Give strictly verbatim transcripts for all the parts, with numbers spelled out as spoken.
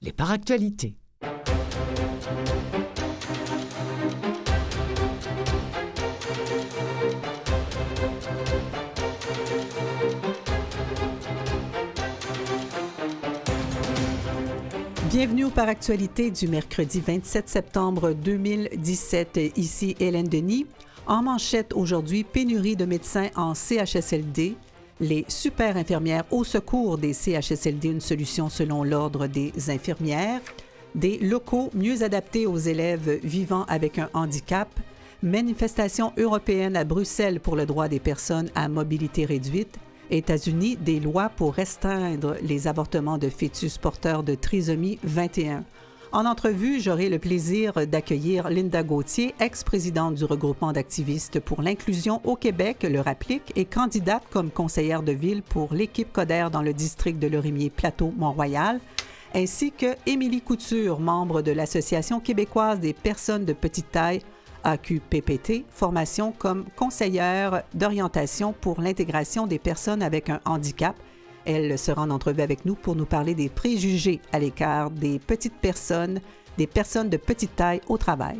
les Paractualités. Bienvenue aux Paractualités du mercredi vingt-sept septembre deux mille dix-sept. Ici Hélène Denis. En manchette aujourd'hui, pénurie de médecins en C H S L D. Les super infirmières au secours des C H S L D, une solution selon l'Ordre des infirmières. Des locaux mieux adaptés aux élèves vivant avec un handicap. Manifestation européenne à Bruxelles pour le droit des personnes à mobilité réduite. États-Unis, des lois pour restreindre les avortements de fœtus porteurs de trisomie vingt et un. En entrevue, j'aurai le plaisir d'accueillir Linda Gauthier, ex-présidente du regroupement d'activistes pour l'inclusion au Québec, le RAPLIC, et candidate comme conseillère de ville pour l'équipe Coder dans le district de Lorimier-Plateau-Mont-Royal, ainsi que Émilie Couture, membre de l'Association québécoise des personnes de petite taille, A Q P P T, formation comme conseillère d'orientation pour l'intégration des personnes avec un handicap. Elle sera en entrevue avec nous pour nous parler des préjugés à l'égard des petites personnes, des personnes de petite taille au travail.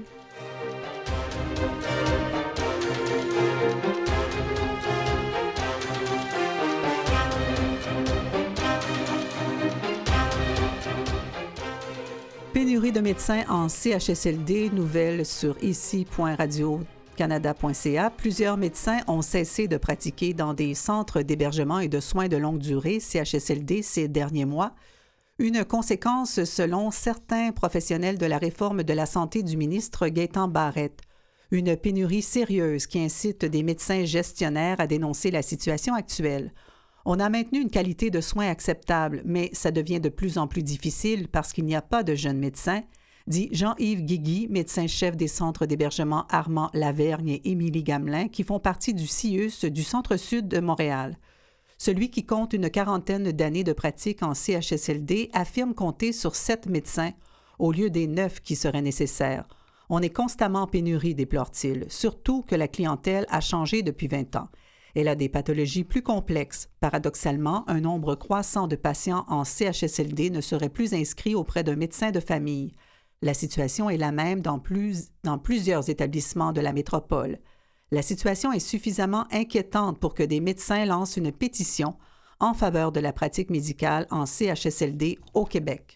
Pénurie de médecins en C H S L D, nouvelle sur ici point radio canada point c a. Plusieurs médecins ont cessé de pratiquer dans des centres d'hébergement et de soins de longue durée, C H S L D, ces derniers mois. Une conséquence, selon certains professionnels, de la réforme de la santé du ministre Gaétan Barrette. Une pénurie sérieuse qui incite des médecins gestionnaires à dénoncer la situation actuelle. On a maintenu une qualité de soins acceptable, mais ça devient de plus en plus difficile parce qu'il n'y a pas de jeunes médecins, dit Jean-Yves Guigui, médecin-chef des centres d'hébergement Armand-Lavergne et Émilie Gamelin, qui font partie du C I U S du Centre-Sud de Montréal. Celui qui compte une quarantaine d'années de pratique en C H S L D affirme compter sur sept médecins au lieu des neuf qui seraient nécessaires. On est constamment en pénurie, déplore-t-il, surtout que la clientèle a changé depuis vingt ans. Elle a des pathologies plus complexes. Paradoxalement, un nombre croissant de patients en C H S L D ne seraient plus inscrits auprès d'un médecin de famille. La situation est la même dans, plus, dans plusieurs établissements de la métropole. La situation est suffisamment inquiétante pour que des médecins lancent une pétition en faveur de la pratique médicale en C H S L D au Québec.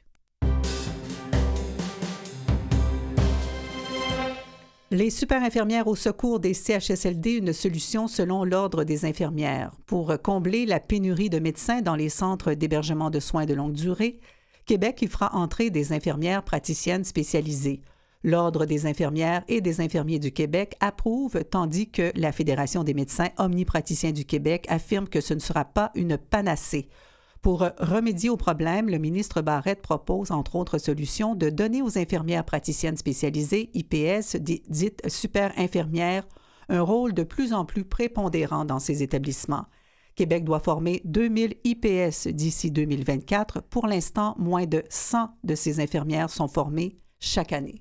Les super infirmières au secours des C H S L D, une solution selon l'Ordre des infirmières. Pour combler la pénurie de médecins dans les centres d'hébergement de soins de longue durée, Québec y fera entrer des infirmières praticiennes spécialisées. L'Ordre des infirmières et des infirmiers du Québec approuve, tandis que la Fédération des médecins omnipraticiens du Québec affirme que ce ne sera pas une panacée. Pour remédier au problème, le ministre Barrette propose, entre autres solutions, de donner aux infirmières praticiennes spécialisées, I P S, dites super infirmières, un rôle de plus en plus prépondérant dans ces établissements. Québec doit former deux mille I P S d'ici deux mille vingt-quatre. Pour l'instant, moins de cent de ces infirmières sont formées chaque année.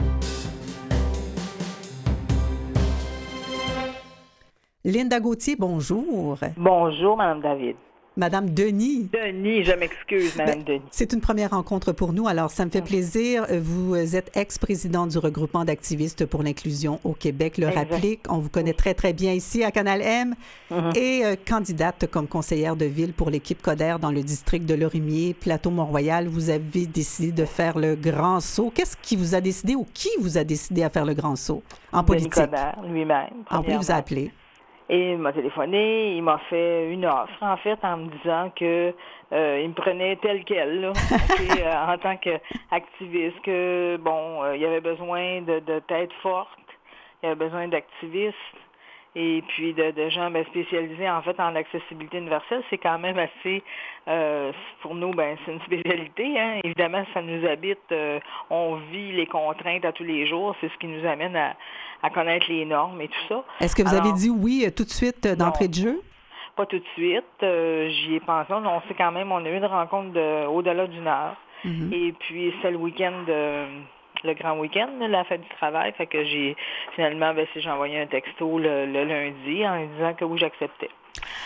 Linda Gauthier, bonjour. Bonjour, Mme David. Madame Denis. Denis, je m'excuse, Mme Ben, Denis. C'est une première rencontre pour nous, alors ça me fait plaisir. Vous êtes ex-présidente du regroupement d'activistes pour l'inclusion au Québec, le RAPLIC. On vous connaît très, très bien ici à Canal M. Mm-hmm. Et euh, candidate comme conseillère de ville pour l'équipe Coder dans le district de Lorimier, Plateau-Mont-Royal. Vous avez décidé de faire le grand saut. Qu'est-ce qui vous a décidé ou qui vous a décidé à faire le grand saut en politique? Denis Coder lui-même. En plus, il vous a appelé. Et il m'a téléphoné, il m'a fait une offre, en fait, en me disant que euh, il me prenait tel quel, là, okay, euh, en tant qu'activiste, que, bon, euh, il y avait besoin de, de têtes fortes, il y avait besoin d'activistes, et puis de, de gens ben, spécialisés, en fait, en accessibilité universelle. C'est quand même assez, euh, pour nous, ben c'est une spécialité, hein. Évidemment, ça nous habite, euh, on vit les contraintes à tous les jours, c'est ce qui nous amène à, à connaître les normes et tout ça. Est-ce que vous Alors, avez dit oui tout de suite d'entrée non, de jeu? Pas tout de suite. Euh, j'y ai pensé. On sait quand même, on a eu une rencontre de, au-delà d'une heure. Mm-hmm. Et puis, c'est le week-end de... le grand week-end, la fête du travail. Fait que j'ai, finalement, ben, j'ai envoyé un texto le, le lundi en disant que oui, j'acceptais.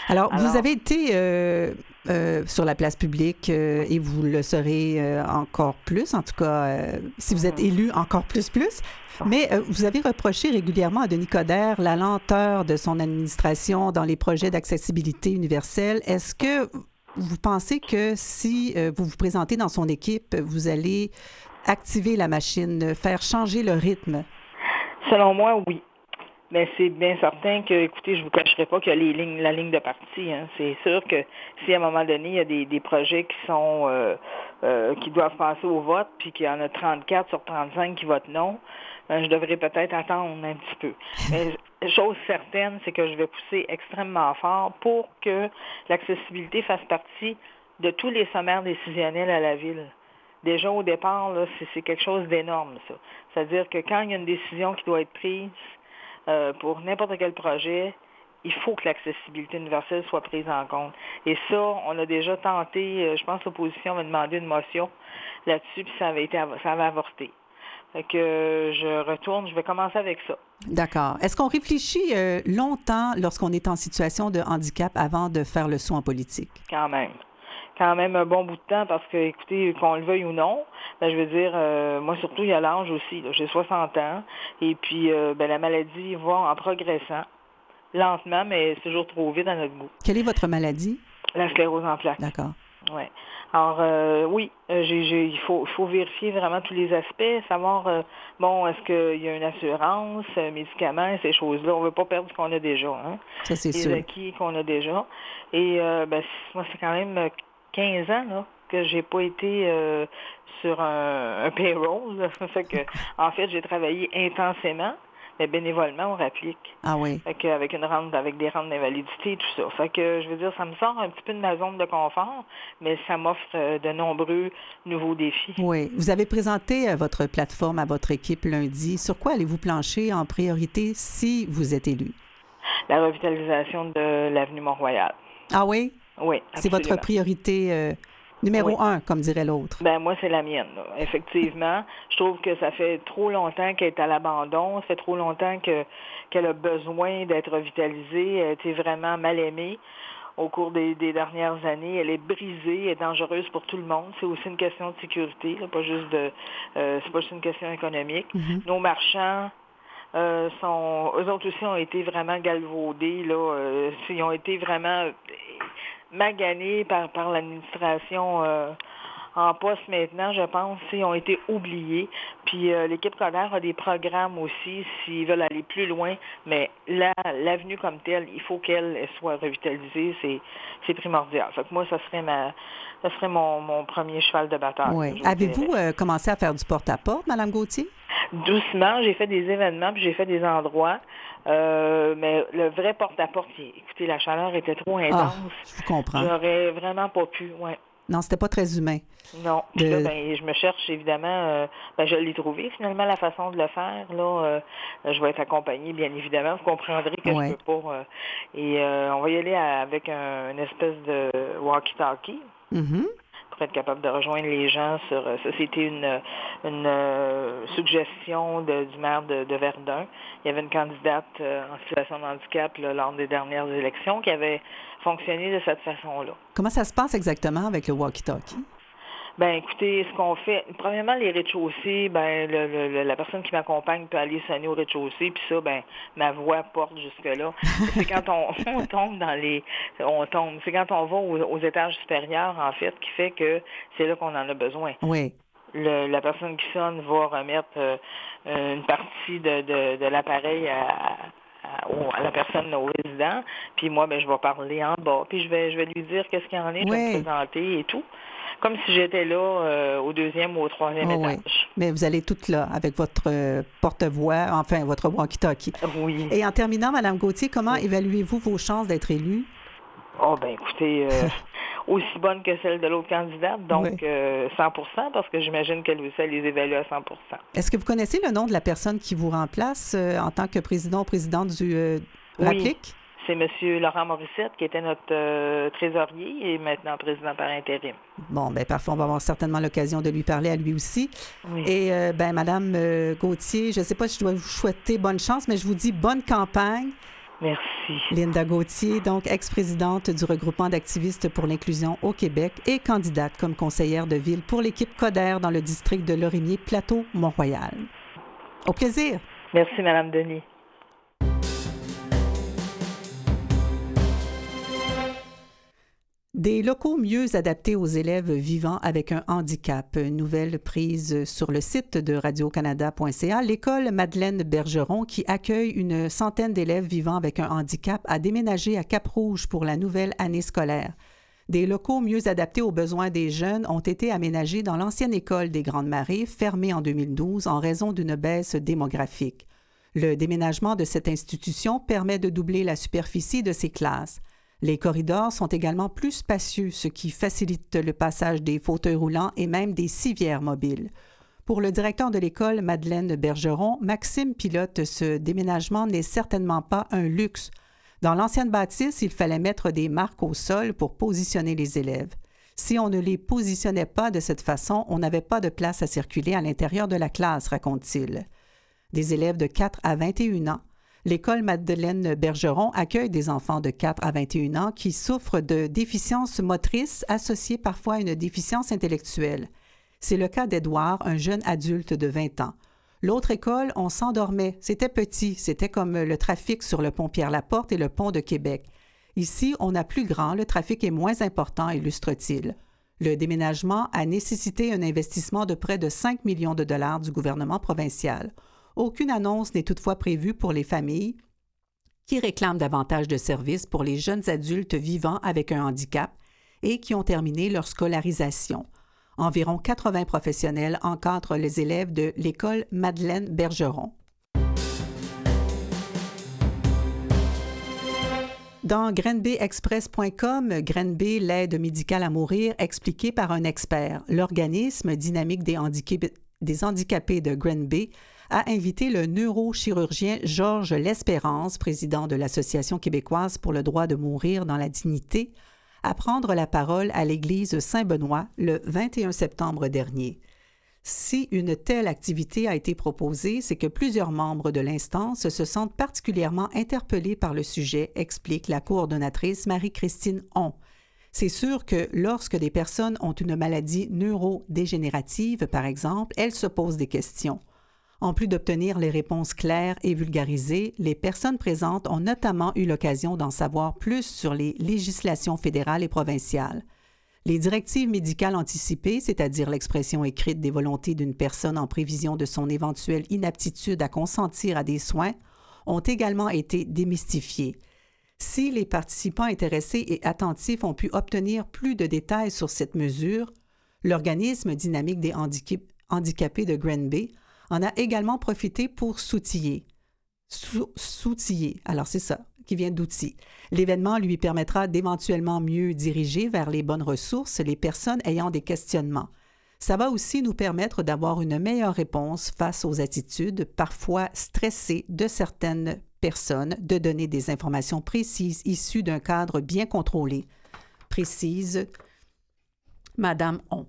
Alors, Alors vous avez été euh, euh, sur la place publique euh, et vous le serez euh, encore plus, en tout cas, euh, si vous êtes élu, encore plus, plus. Mais euh, vous avez reproché régulièrement à Denis Coderre la lenteur de son administration dans les projets d'accessibilité universelle. Est-ce que vous pensez que si euh, vous vous présentez dans son équipe, vous allez activer la machine, faire changer le rythme? Selon moi, oui. Mais c'est bien certain que, écoutez, je ne vous cacherai pas qu'il y a les lignes, la ligne de parti. Hein. C'est sûr que si à un moment donné, il y a des, des projets qui sont euh, euh, qui doivent passer au vote, puis qu'il y en a trente-quatre sur trente-cinq qui votent non, euh, je devrais peut-être attendre un petit peu. Mais chose certaine, c'est que je vais pousser extrêmement fort pour que l'accessibilité fasse partie de tous les sommaires décisionnels à la Ville. Déjà, au départ, là, c'est, c'est quelque chose d'énorme, ça. C'est-à-dire que quand il y a une décision qui doit être prise euh, pour n'importe quel projet, il faut que l'accessibilité universelle soit prise en compte. Et ça, on a déjà tenté, euh, je pense que l'opposition m'a demandé une motion là-dessus, puis ça avait été ça avait avorté. Fait que euh, je retourne, je vais commencer avec ça. D'accord. Est-ce qu'on réfléchit euh, longtemps lorsqu'on est en situation de handicap avant de faire le saut en politique? Quand même. Quand même un bon bout de temps parce que, écoutez, qu'on le veuille ou non, ben, je veux dire, euh, moi surtout, il y a l'âge aussi. Là, j'ai soixante ans et puis euh, ben, la maladie va en progressant, lentement, mais c'est toujours trop vite à notre goût. Quelle est votre maladie? La sclérose en plaques. D'accord. Oui. Alors, euh, oui, euh, j'ai, j'ai, il faut, faut vérifier vraiment tous les aspects, savoir, euh, bon, est-ce qu'il y a une assurance, euh, médicaments, ces choses-là. On ne veut pas perdre ce qu'on a déjà. Hein? Ça, c'est les sûr. Les acquis qu'on a déjà. Et, euh, ben, moi, c'est quand même quinze ans, là, que j'ai pas été euh, sur un, un payroll. Fait que, en fait, j'ai travaillé intensément, mais bénévolement, on rapplique. Ah oui. Fait que, avec une rente, avec des rentes d'invalidité et tout ça. Fait que, je veux dire, ça me sort un petit peu de ma zone de confort, mais ça m'offre euh, de nombreux nouveaux défis. Oui. Vous avez présenté euh, votre plateforme à votre équipe lundi. Sur quoi allez-vous plancher en priorité si vous êtes élu? La revitalisation de l'avenue Mont-Royal. Ah oui? Oui, c'est votre priorité euh, numéro oui. un, comme dirait l'autre. Ben moi, c'est la mienne. Là. Effectivement, je trouve que ça fait trop longtemps qu'elle est à l'abandon. Ça fait trop longtemps que, qu'elle a besoin d'être revitalisée. Elle a été vraiment mal aimée au cours des, des dernières années. Elle est brisée, elle est dangereuse pour tout le monde. C'est aussi une question de sécurité, là, pas juste de... Euh, c'est pas juste une question économique. Mm-hmm. Nos marchands... Euh, sont, eux autres aussi ont été vraiment galvaudés, là. Euh, ils ont été vraiment maganés par, par l'administration euh, en poste maintenant, je pense. Ils ont été oubliés. Puis euh, l'équipe Coderre a des programmes aussi s'ils veulent aller plus loin. Mais là, l'avenue comme telle, il faut qu'elle soit revitalisée. C'est, c'est primordial. Fait que moi, ça serait ma ça serait mon, mon premier cheval de bataille. Oui. Avez-vous euh, commencé à faire du porte-à-porte, Mme Gauthier? Doucement, j'ai fait des événements, puis j'ai fait des endroits, euh, mais le vrai porte-à-porte, écoutez, la chaleur était trop intense. Ah, je vous comprends. J'aurais vraiment pas pu, ouais. Non, c'était pas très humain. Non. Puis de... là, ben, je me cherche, évidemment, euh, ben, je l'ai trouvé, finalement, la façon de le faire. Là, euh, je vais être accompagnée, bien évidemment. Vous comprendrez que ouais. je peux pas. Euh, et euh, on va y aller avec un, une espèce de walkie-talkie. Mm-hmm. Pour être capable de rejoindre les gens sur ça. C'était une, une euh, suggestion de, du maire de, de Verdun. Il y avait une candidate euh, en situation de handicap là, lors des dernières élections qui avait fonctionné de cette façon-là. Comment ça se passe exactement avec le walkie-talkie? Ben, écoutez, ce qu'on fait, premièrement, les rez-de-chaussée, ben, le, le, la personne qui m'accompagne peut aller sonner au rez-de-chaussée, puis ça, ben, ma voix porte jusque-là. C'est quand on, on tombe dans les, on tombe, c'est quand on va aux, aux étages supérieurs, en fait, qui fait que c'est là qu'on en a besoin. Oui. Le, la personne qui sonne va remettre euh, une partie de, de, de l'appareil à, à, à la personne, au résident, puis moi, ben, je vais parler en bas, puis je vais, je vais lui dire qu'est-ce qu'il y en est, je vais me présenter et tout. Comme si j'étais là euh, au deuxième ou au troisième oh, étage. Oui. Mais vous allez toutes là avec votre euh, porte-voix, enfin votre walkie-talkie. Oui. Et en terminant, Mme Gauthier, comment oui. évaluez-vous vos chances d'être élue? Oh, bien, écoutez, euh, aussi bonne que celle de l'autre candidate, donc oui. euh, cent pour cent, parce que j'imagine qu'elle aussi, elle les évalue à cent pour cent. Est-ce que vous connaissez le nom de la personne qui vous remplace euh, en tant que président ou présidente du euh, RAPLIC? Oui. C'est M. Laurent Morissette, qui était notre euh, trésorier et maintenant président par intérim. Bon, bien, parfait. On va avoir certainement l'occasion de lui parler à lui aussi. Oui. Et, euh, bien, Mme euh, Gauthier, je ne sais pas si je dois vous souhaiter bonne chance, mais je vous dis bonne campagne Merci. Linda Gauthier, donc ex-présidente du regroupement d'activistes pour l'inclusion au Québec et candidate comme conseillère de ville pour l'équipe Coder dans le district de Lorimier-Plateau-Mont-Royal. Au plaisir. Merci, Mme Denis. Des locaux mieux adaptés aux élèves vivant avec un handicap. Nouvelle prise sur le site de radio canada point c a. L'école Madeleine Bergeron, qui accueille une centaine d'élèves vivant avec un handicap, a déménagé à Cap-Rouge pour la nouvelle année scolaire. Des locaux mieux adaptés aux besoins des jeunes ont été aménagés dans l'ancienne école des Grandes Marais, fermée en deux mille douze en raison d'une baisse démographique. Le déménagement de cette institution permet de doubler la superficie de ses classes. Les corridors sont également plus spacieux, ce qui facilite le passage des fauteuils roulants et même des civières mobiles. Pour le directeur de l'école, Madeleine Bergeron, Maxime Pilote, ce déménagement n'est certainement pas un luxe. Dans l'ancienne bâtisse, il fallait mettre des marques au sol pour positionner les élèves. Si on ne les positionnait pas de cette façon, on n'avait pas de place à circuler à l'intérieur de la classe, raconte-t-il. Des élèves de quatre à vingt et un ans. L'école Madeleine Bergeron accueille des enfants de quatre à vingt et un ans qui souffrent de déficiences motrices associées parfois à une déficience intellectuelle. C'est le cas d'Édouard, un jeune adulte de vingt ans. L'autre école, on s'endormait. C'était petit. C'était comme le trafic sur le pont Pierre-Laporte et le pont de Québec. Ici, on a plus grand, le trafic est moins important, illustre-t-il. Le déménagement a nécessité un investissement de près de cinq millions de dollars du gouvernement provincial. Aucune annonce n'est toutefois prévue pour les familles qui réclament davantage de services pour les jeunes adultes vivant avec un handicap et qui ont terminé leur scolarisation. Environ quatre-vingts professionnels encadrent les élèves de l'école Madeleine Bergeron. Dans grenby express point com, Grenby, l'aide médicale à mourir, expliquée par un expert. L'organisme dynamique des handicapés, des handicapés de Grenby a invité le neurochirurgien Georges L'Espérance, président de l'Association québécoise pour le droit de mourir dans la dignité, à prendre la parole à l'église Saint-Benoît le vingt et un septembre dernier. Si une telle activité a été proposée, c'est que plusieurs membres de l'instance se sentent particulièrement interpellés par le sujet, explique la coordonnatrice Marie-Christine Hon. C'est sûr que lorsque des personnes ont une maladie neurodégénérative, par exemple, elles se posent des questions. En plus d'obtenir les réponses claires et vulgarisées, les personnes présentes ont notamment eu l'occasion d'en savoir plus sur les législations fédérales et provinciales. Les directives médicales anticipées, c'est-à-dire l'expression écrite des volontés d'une personne en prévision de son éventuelle inaptitude à consentir à des soins, ont également été démystifiées. Si les participants intéressés et attentifs ont pu obtenir plus de détails sur cette mesure, l'organisme dynamique des handicap- handicapés de Grenby en a également profité pour s'outiller. Sou- s'outiller, alors c'est ça, qui vient d'outils. L'événement lui permettra d'éventuellement mieux diriger vers les bonnes ressources les personnes ayant des questionnements. Ça va aussi nous permettre d'avoir une meilleure réponse face aux attitudes parfois stressées de certaines personnes, de donner des informations précises issues d'un cadre bien contrôlé, précise Madame On.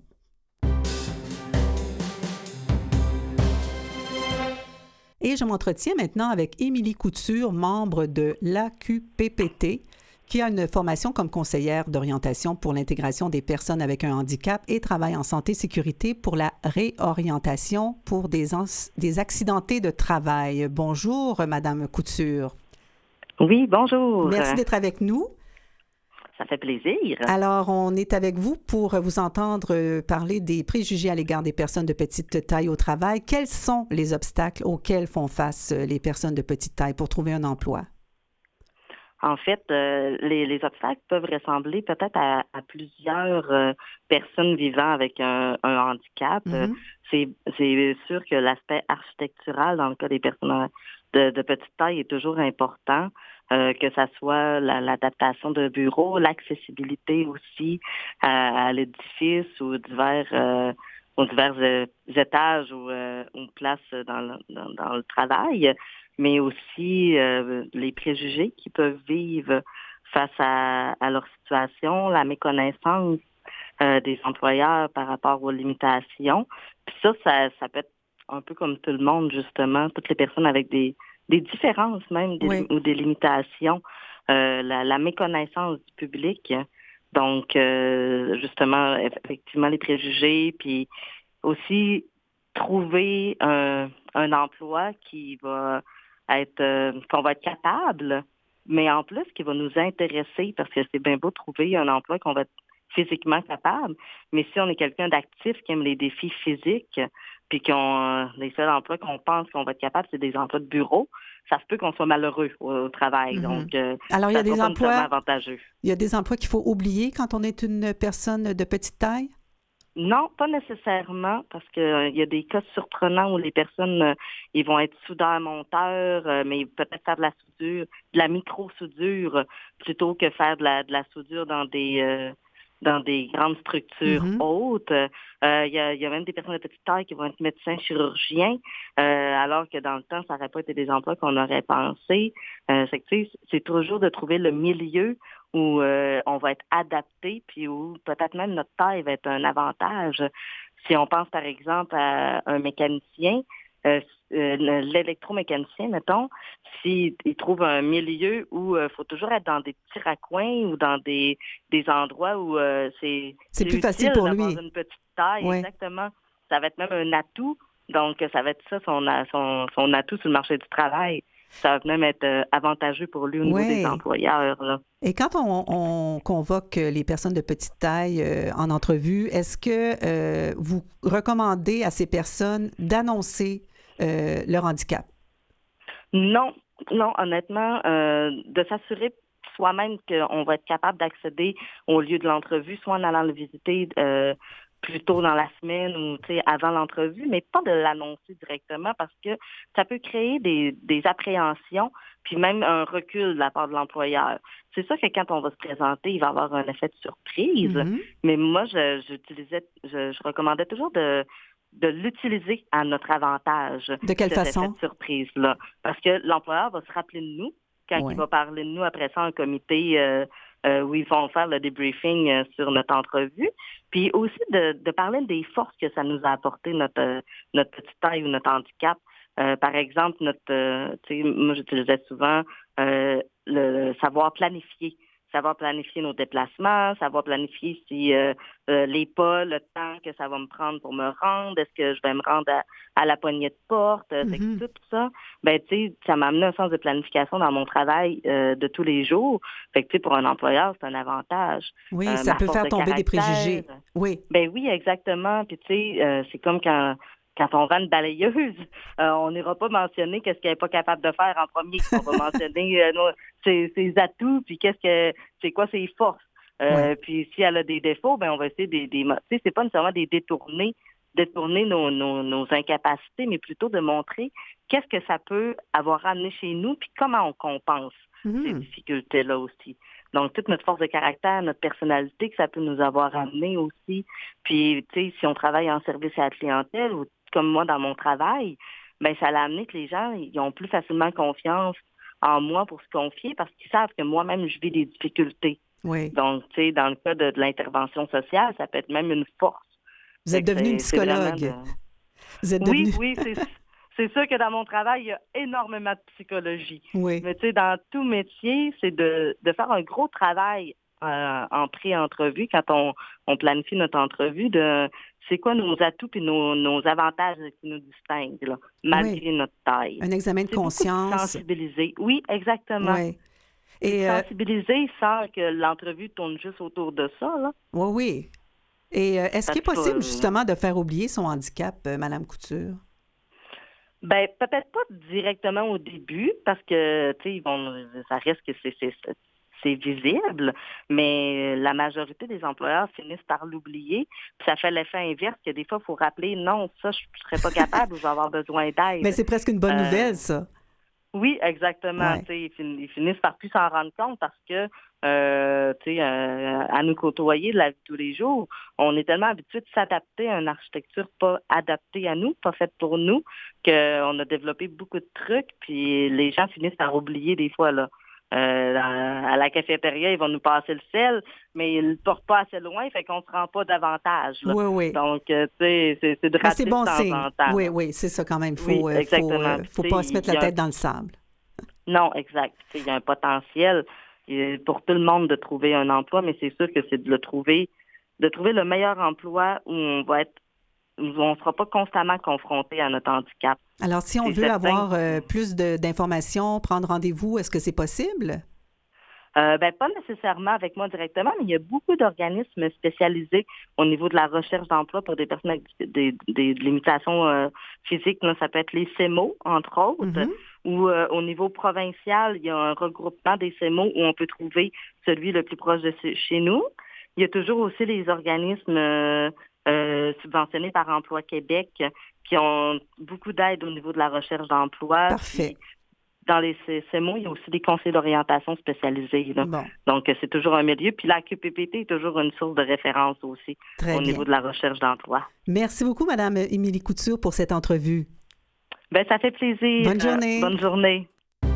Et je m'entretiens maintenant avec Émilie Couture, membre de l'A Q P P T, qui a une formation comme conseillère d'orientation pour l'intégration des personnes avec un handicap et travaille en santé-sécurité pour la réorientation pour des, ans- des accidentés de travail. Bonjour, Madame Couture. Oui, bonjour. Merci d'être avec nous. Ça fait plaisir. Alors, on est avec vous pour vous entendre parler des préjugés à l'égard des personnes de petite taille au travail. Quels sont les obstacles auxquels font face les personnes de petite taille pour trouver un emploi? En fait, euh, les, les obstacles peuvent ressembler peut-être à, à plusieurs euh, personnes vivant avec un, un handicap. Mm-hmm. C'est, c'est sûr que l'aspect architectural dans le cas des personnes de, de petite taille est toujours important. Euh, que ça soit la, l'adaptation de bureaux, l'accessibilité aussi à, à l'édifice ou divers, euh, aux divers euh, étages ou, euh, ou places dans le, dans, dans le travail, mais aussi euh, les préjugés qu'ils peuvent vivre face à, à leur situation, la méconnaissance euh, des employeurs par rapport aux limitations. Puis ça, ça, ça peut être un peu comme tout le monde, justement, toutes les personnes avec des des différences même des, Oui. ou des limitations, euh, la, la méconnaissance du public. Donc, euh, justement, effectivement, les préjugés, puis aussi trouver un, un emploi qui va être, euh, qu'on va être capable, mais en plus qui va nous intéresser, parce que c'est bien beau de trouver un emploi qu'on va être physiquement capable, mais si on est quelqu'un d'actif qui aime les défis physiques, puis qu'on euh, les seuls emplois qu'on pense qu'on va être capable, c'est des emplois de bureau, ça se peut qu'on soit malheureux au, au travail. Mhm. Donc, euh, Alors, il y ça a ne sera des pas nécessairement emplois, avantageux. il y a des emplois qu'il faut oublier quand on est une personne de petite taille? Non, pas nécessairement, parce que euh, il y a des cas surprenants où les personnes, euh, ils vont être soudeurs-monteurs, euh, mais peut-être faire de la soudure, de la micro-soudure, euh, plutôt que faire de la, de la soudure dans des euh, dans des grandes structures Mhm. hautes. Euh, Il y a, il y a même des personnes de petite taille qui vont être médecins chirurgiens, euh, alors que dans le temps, ça n'aurait pas été des emplois qu'on aurait pensé. Euh, c'est, que, tu sais, c'est toujours de trouver le milieu où euh, on va être adapté, puis où peut-être même notre taille va être un avantage. Si on pense par exemple à un mécanicien, euh, euh, l'électromécanicien, mettons, s'il il trouve un milieu où il euh, faut toujours être dans des petits raccoins ou dans des, des endroits où euh, c'est, C'est c'est plus facile utile pour d'avoir lui. une petite taille, Oui. exactement. Ça va être même un atout. Donc, ça va être ça, son, son, son atout sur le marché du travail. Ça va même être euh, avantageux pour lui au niveau des Oui. employeurs, là. Et quand on, on convoque les personnes de petite taille euh, en entrevue, est-ce que euh, vous recommandez à ces personnes d'annoncer euh, leur handicap? Non, non, honnêtement, euh, de s'assurer soi-même qu'on va être capable d'accéder au lieu de l'entrevue, soit en allant le visiter euh, plus tôt dans la semaine ou tu sais, avant l'entrevue, mais pas de l'annoncer directement parce que ça peut créer des, des appréhensions, puis même un recul de la part de l'employeur. C'est sûr que quand on va se présenter, il va y avoir un effet de surprise, Mhm. mais moi, je, j'utilisais, je, je recommandais toujours de de l'utiliser à notre avantage, De quelle cet effet façon? de surprise-là. Parce que l'employeur va se rappeler de nous quand il Oui. va parler de nous après ça en comité euh, euh, où ils vont faire le débriefing euh, sur notre entrevue. Puis aussi de, de parler des forces que ça nous a apporté, notre, euh, notre petite taille ou notre handicap. Euh, par exemple, notre, euh, tu sais, moi j'utilisais souvent euh, le savoir planifier. Savoir planifier nos déplacements, savoir planifier si euh, euh, les pas, le temps que ça va me prendre pour me rendre, est-ce que je vais me rendre à, à la poignée de porte, euh, fait que Mhm. tout ça, ben tu sais, ça m'a amené un sens de planification dans mon travail euh, de tous les jours. Fait que tu sais, pour un employeur, c'est un avantage. Oui, Euh, ça ma peut force faire de tomber des caractère, préjugés. Oui. ben oui, exactement. Puis tu sais, euh, c'est comme quand quand on vend une balayeuse, euh, on n'ira pas mentionner qu'est-ce qu'elle n'est pas capable de faire en premier. On va mentionner euh, nos- ses, ses atouts, puis qu'est-ce que c'est quoi ses forces. Oui. Euh, puis si elle a des défauts, ben on va essayer des, des tu sais, c'est pas nécessairement des détourner, détourner nos, nos, nos incapacités, mais plutôt de montrer qu'est-ce que ça peut avoir amené chez nous, puis comment on compense ces Mhm. difficultés-là aussi. Donc, toute notre force de caractère, notre personnalité que ça peut nous avoir amené aussi. Puis, tu sais, si on travaille en service à la clientèle ou comme moi dans mon travail, ben ça l'a amené que les gens, ils ont plus facilement confiance en moi pour se confier parce qu'ils savent que moi-même, je vis des difficultés. Oui. Donc, tu sais, dans le cas de, de l'intervention sociale, ça peut être même une force. Vous Fait êtes que devenu une c'est, c'est vraiment de... psychologue. Vous êtes Oui, devenu. oui, c'est c'est sûr que dans mon travail, il y a énormément de psychologie. Oui. Mais tu sais, dans tout métier, c'est de, de faire un gros travail euh, en pré-entrevue, quand on, on planifie notre entrevue, de c'est quoi nos atouts et nos, nos avantages qui nous distinguent, là, Oui. malgré notre taille. Un examen de C'est beaucoup de conscience. sensibiliser. Oui, exactement. Oui. Puis de Et euh, sensibiliser sans que l'entrevue tourne juste autour de ça, là. oui, oui. Et euh, est-ce qu'il Parce est que possible euh, justement de faire oublier son handicap, euh, Madame Couture? ben, peut-être pas directement au début, parce que, tu sais, bon, ça reste que c'est, c'est, c'est c'est visible, mais la majorité des employeurs finissent par l'oublier. Puis ça fait l'effet inverse que des fois, il faut rappeler, non, ça, je ne serais pas capable ou je vais avoir besoin Mais d'aide. c'est presque une bonne Euh, nouvelle, ça. oui, exactement. Oui. Tu sais, Ils, fin- ils finissent par plus s'en rendre compte parce que, euh, tu sais, euh, à nous côtoyer de la vie de tous les jours, on est tellement habitué de s'adapter à une architecture pas adaptée à nous, pas faite pour nous, qu'on a développé beaucoup de trucs, puis les gens finissent par oublier des fois, là. Euh, à la cafétéria, ils vont nous passer le sel, mais ils ne le portent pas assez loin, fait qu'on ne se rend pas davantage. Là. Oui, oui. Donc, euh, tu sais, c'est, c'est de Mais rater c'est bon de temps signe. en temps. Oui, là. oui, c'est ça quand même. Faut, Oui, euh, exactement. faut, euh, faut pas se mettre la tête un... dans le sable. Non, exact. Il y a un potentiel pour tout le monde de trouver un emploi, mais c'est sûr que c'est de le trouver, de trouver le meilleur emploi où on va être, où on ne sera pas constamment confronté à notre handicap. Alors, si on c'est veut certain... avoir euh, plus de, d'informations, prendre rendez-vous, est-ce que c'est possible? Euh, ben, pas nécessairement avec moi directement, mais il y a beaucoup d'organismes spécialisés au niveau de la recherche d'emploi pour des personnes avec des, des, des limitations euh, physiques. Là, ça peut être les C E M O, entre autres, mm-hmm. ou euh, au niveau provincial, il y a un regroupement des C E M O où on peut trouver celui le plus proche de chez nous. Il y a toujours aussi les organismes euh, euh, subventionnés par Emploi Québec qui ont beaucoup d'aide au niveau de la recherche d'emploi. Parfait. Puis, dans les C E M O, il y a aussi des conseils d'orientation spécialisés. Là. Bon. Donc, c'est toujours un milieu. Puis la Q P P T est toujours une source de référence aussi Très au bien. niveau de la recherche d'emploi. Merci beaucoup, Mme Émilie Couture, pour cette entrevue. Bien, ça fait plaisir. Bonne journée. Euh, bonne journée.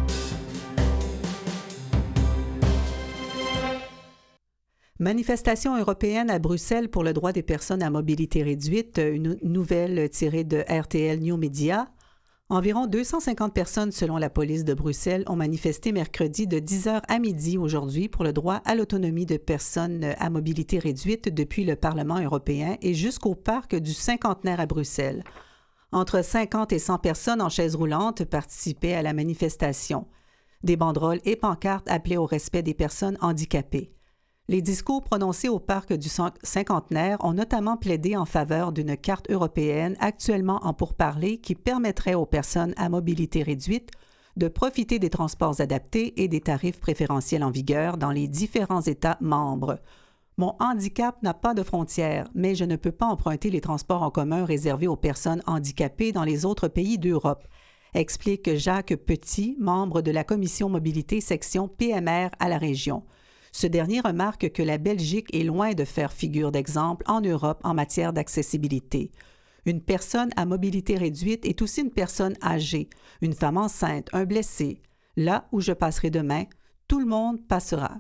Manifestation européenne à Bruxelles pour le droit des personnes à mobilité réduite, une nouvelle tirée de R T L New Media. Environ deux cent cinquante personnes, selon la police de Bruxelles, ont manifesté mercredi de dix heures à midi aujourd'hui pour le droit à l'autonomie de personnes à mobilité réduite depuis le Parlement européen et jusqu'au parc du Cinquantenaire à Bruxelles. Entre cinquante et cent personnes en chaise roulante participaient à la manifestation. Des banderoles et pancartes appelaient au respect des personnes handicapées. Les discours prononcés au parc du Cinquantenaire ont notamment plaidé en faveur d'une carte européenne actuellement en pourparlers qui permettrait aux personnes à mobilité réduite de profiter des transports adaptés et des tarifs préférentiels en vigueur dans les différents États membres. Mon handicap n'a pas de frontières, mais je ne peux pas emprunter les transports en commun réservés aux personnes handicapées dans les autres pays d'Europe, explique Jacques Petit, membre de la Commission Mobilité section P M R à la région. Ce dernier remarque que la Belgique est loin de faire figure d'exemple en Europe en matière d'accessibilité. Une personne à mobilité réduite est aussi une personne âgée, une femme enceinte, un blessé. Là où je passerai demain, tout le monde passera.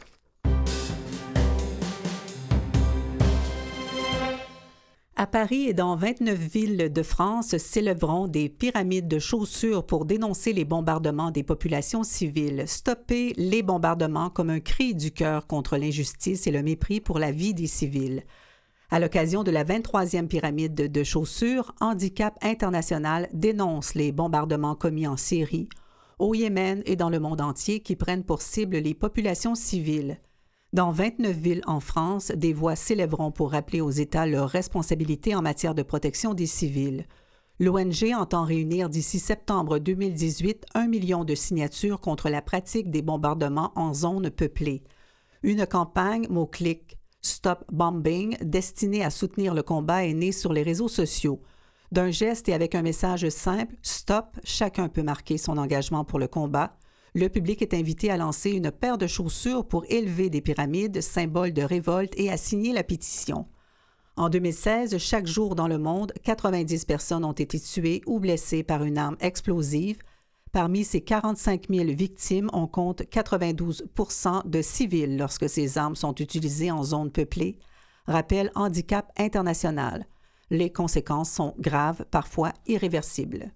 À Paris et dans vingt-neuf villes de France s'élèveront des pyramides de chaussures pour dénoncer les bombardements des populations civiles. Stopper les bombardements comme un cri du cœur contre l'injustice et le mépris pour la vie des civils. À l'occasion de la vingt-troisième pyramide de chaussures, Handicap International dénonce les bombardements commis en Syrie, au Yémen et dans le monde entier qui prennent pour cible les populations civiles. Dans vingt-neuf villes en France, des voix s'élèveront pour rappeler aux États leurs responsabilités en matière de protection des civils. L'O N G entend réunir d'ici septembre deux mille dix-huit un million de signatures contre la pratique des bombardements en zones peuplées. Une campagne mot-clic « Stop Bombing » destinée à soutenir le combat est née sur les réseaux sociaux. D'un geste et avec un message simple « Stop », chacun peut marquer son engagement pour le combat. Le public est invité à lancer une paire de chaussures pour élever des pyramides, symbole de révolte, et à signer la pétition. En deux mille seize, chaque jour dans le monde, quatre-vingt-dix personnes ont été tuées ou blessées par une arme explosive. Parmi ces quarante-cinq mille victimes, on compte quatre-vingt-douze pour cent de civils lorsque ces armes sont utilisées en zone peuplée, rappelle Handicap International. Les conséquences sont graves, parfois irréversibles.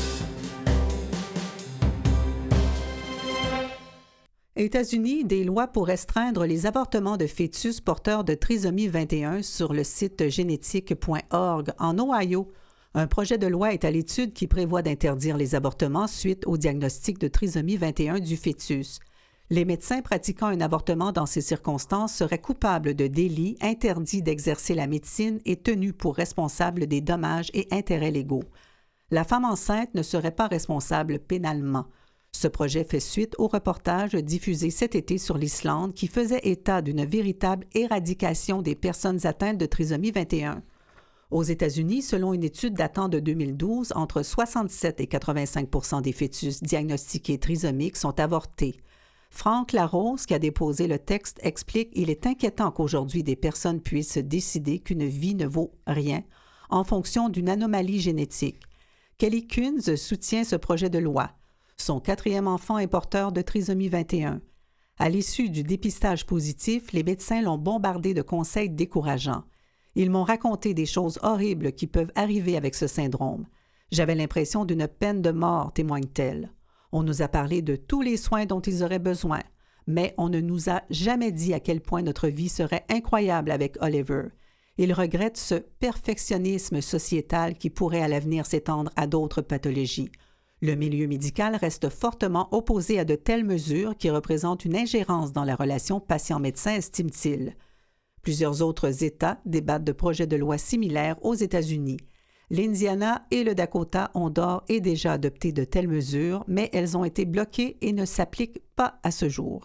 États-Unis, des lois pour restreindre les avortements de fœtus porteurs de trisomie vingt et un sur le site génétique point org. En Ohio, un projet de loi est à l'étude qui prévoit d'interdire les avortements suite au diagnostic de trisomie vingt et un du fœtus. Les médecins pratiquant un avortement dans ces circonstances seraient coupables de délits, interdits d'exercer la médecine et tenus pour responsables des dommages et intérêts légaux. La femme enceinte ne serait pas responsable pénalement. Ce projet fait suite au reportage diffusé cet été sur l'Islande qui faisait état d'une véritable éradication des personnes atteintes de trisomie vingt et un. Aux États-Unis, selon une étude datant de deux mille douze, entre soixante-sept et quatre-vingt-cinq pour cent des fœtus diagnostiqués trisomiques sont avortés. Franck Larose, qui a déposé le texte, explique qu'il est inquiétant qu'aujourd'hui des personnes puissent décider qu'une vie ne vaut rien en fonction d'une anomalie génétique. Kelly Kunz soutient ce projet de loi. Son quatrième enfant est porteur de trisomie vingt et un. À l'issue du dépistage positif, les médecins l'ont bombardé de conseils décourageants. Ils m'ont raconté des choses horribles qui peuvent arriver avec ce syndrome. J'avais l'impression d'une peine de mort, témoigne-t-elle. On nous a parlé de tous les soins dont ils auraient besoin, mais on ne nous a jamais dit à quel point notre vie serait incroyable avec Oliver. Il regrette ce perfectionnisme sociétal qui pourrait à l'avenir s'étendre à d'autres pathologies. Le milieu médical reste fortement opposé à de telles mesures qui représentent une ingérence dans la relation patient-médecin, estime-t-il. Plusieurs autres États débattent de projets de loi similaires aux États-Unis. L'Indiana et le Dakota ont d'ores et déjà adopté de telles mesures, mais elles ont été bloquées et ne s'appliquent pas à ce jour.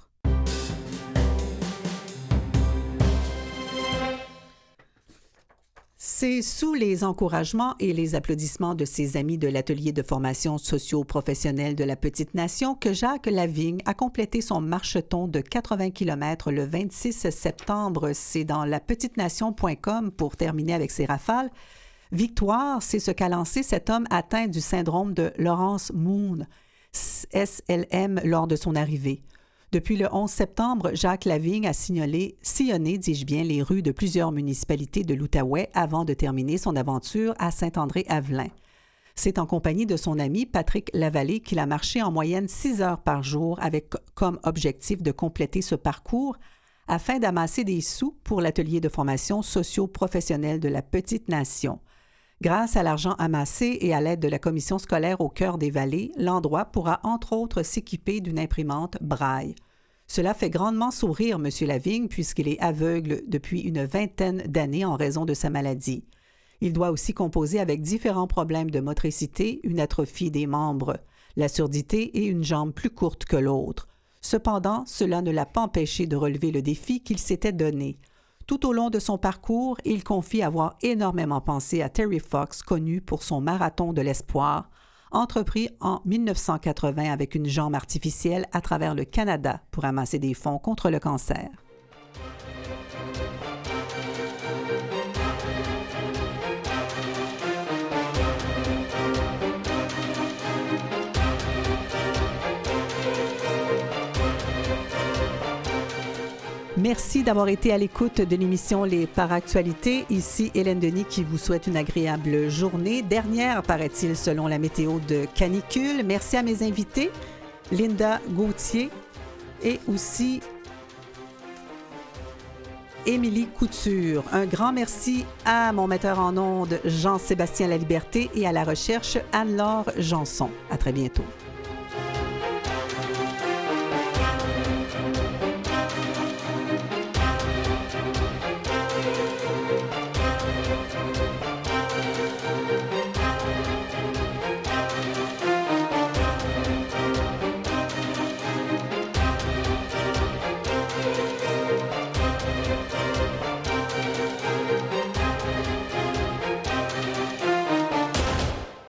C'est sous les encouragements et les applaudissements de ses amis de l'atelier de formation socio-professionnelle de la Petite Nation que Jacques Lavigne a complété son marcheton de quatre-vingts kilomètres le vingt-six septembre. C'est dans la petite nation point com pour terminer avec ses rafales. Victoire, c'est ce qu'a lancé cet homme atteint du syndrome de Lawrence Moon, S L M, lors de son arrivée. Depuis le onze septembre, Jacques Lavigne a signalé, sillonné, dis-je bien, les rues de plusieurs municipalités de l'Outaouais avant de terminer son aventure à Saint-André-Avelin. C'est en compagnie de son ami Patrick Lavallée qu'il a marché en moyenne six heures par jour avec comme objectif de compléter ce parcours afin d'amasser des sous pour l'atelier de formation socio-professionnelle de la Petite Nation. Grâce à l'argent amassé et à l'aide de la commission scolaire au cœur des vallées, l'endroit pourra entre autres s'équiper d'une imprimante Braille. Cela fait grandement sourire M. Lavigne puisqu'il est aveugle depuis une vingtaine d'années en raison de sa maladie. Il doit aussi composer avec différents problèmes de motricité, une atrophie des membres, la surdité et une jambe plus courte que l'autre. Cependant, cela ne l'a pas empêché de relever le défi qu'il s'était donné. Tout au long de son parcours, il confie avoir énormément pensé à Terry Fox, connu pour son marathon de l'espoir, entrepris en mille neuf cent quatre-vingts avec une jambe artificielle à travers le Canada pour amasser des fonds contre le cancer. Merci d'avoir été à l'écoute de l'émission Les Paractualités. Ici Hélène Denis qui vous souhaite une agréable journée. Dernière, paraît-il, selon la météo de canicule. Merci à mes invités, Linda Gauthier et aussi Émilie Couture. Un grand merci à mon metteur en ondes, Jean-Sébastien Laliberté, et à la recherche, Anne-Laure Janson. À très bientôt.